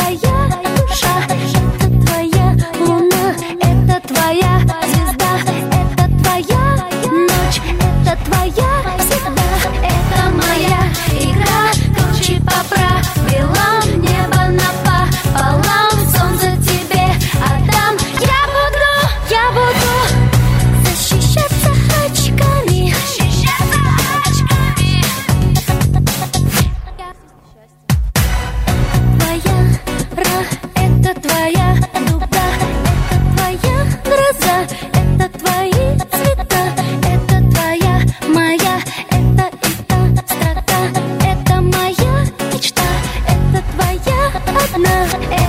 твоя душа, это твоя луна, это твоя звезда, это твоя ночь, это твоя всегда. Это моя игра, круче по правилам, небо напополам, солнце тебе отдам. Я буду защищаться очками, защищаться очками. Это твоя дуга, это твоя гроза, это твои цвета, это твоя, моя, это и та строка, это моя мечта, это твоя одна.